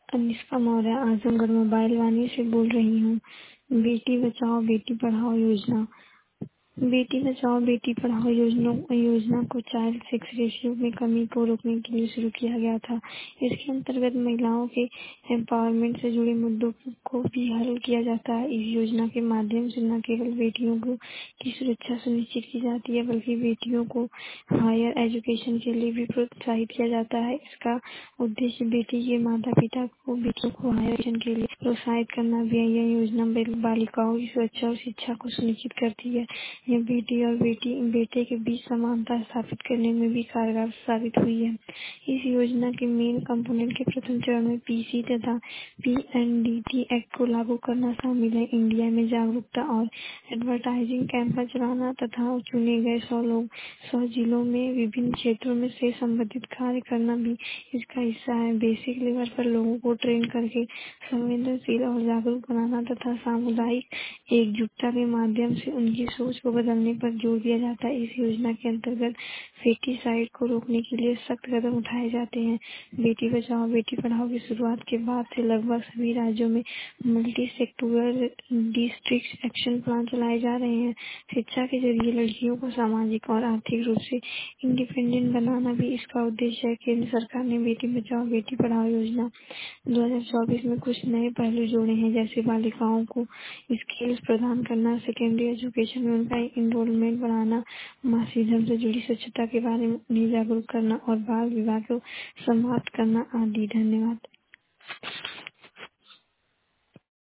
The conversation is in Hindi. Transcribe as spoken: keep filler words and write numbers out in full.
अनुष्का मौर्य आजमगढ़ मोबाइल वाणी से बोल रही हूँ। बेटी बचाओ बेटी पढ़ाओ योजना बेटी बचाओ बेटी पढ़ाओ योजना योजना को चाइल्ड सेक्स रेशियो में कमी को रोकने के लिए शुरू किया गया था। इसके अंतर्गत महिलाओं के एम्पावरमेंट से जुड़े मुद्दों को भी हल किया जाता है। इस योजना के माध्यम से न केवल बेटियों को की सुरक्षा सुनिश्चित की जाती है, बल्कि बेटियों को हायर एजुकेशन के लिए भी प्रोत्साहित किया जाता है। इसका उद्देश्य बेटी के माता पिता को बेटियों को हायर एजुकेशन के लिए प्रोत्साहित करना भी है। यह योजना बालिकाओं की सुरक्षा और शिक्षा को सुनिश्चित करती है। यह बेटी और बेटी बेटे के बीच समानता स्थापित करने में भी कारगर साबित हुई है। इस योजना के मेन कंपोनेंट के प्रथम चरण में पीसी तथा पीएनडीटी एक्ट को लागू करना शामिल है। इंडिया में जागरूकता और एडवर्टाइजिंग कैंपेन चलाना तथा चुने गए सौ लोग सौ जिलों में विभिन्न क्षेत्रों में से संबंधित कार्य करना भी इसका हिस्सा है। बेसिक लेवल पर लोगों को ट्रेन करके संवेदनशील और जागरूक बनाना तथा सामुदायिक एकजुटता के माध्यम से उनकी सोच को बदलने पर जोर दिया जाता है। इस योजना के अंतर्गत फेटिसाइड को रोकने के लिए सख्त कदम उठाए जाते हैं। बेटी बचाओ बेटी पढ़ाओ की शुरुआत के बाद से लगभग सभी राज्यों में multi sectoral district action plan चलाए जा रहे हैं। शिक्षा के जरिए लड़कियों को सामाजिक और आर्थिक रूप से इंडिपेंडेंट बनाना भी इसका उद्देश्य है। केंद्र सरकार ने बेटी बचाओ बेटी पढ़ाओ योजना दो हज़ार चौबीस में कुछ नए पहलू जोड़े हैं, जैसे बालिकाओं को स्किल्स प्रदान करना, सेकेंडरी एजुकेशन में उनका इनरोलमेंट बढ़ाना, मासिक धर्म से जुड़ी स्वच्छता के बारे में उन्हें जागरूक करना और बाल विवाह को समाप्त करना आदि। धन्यवाद।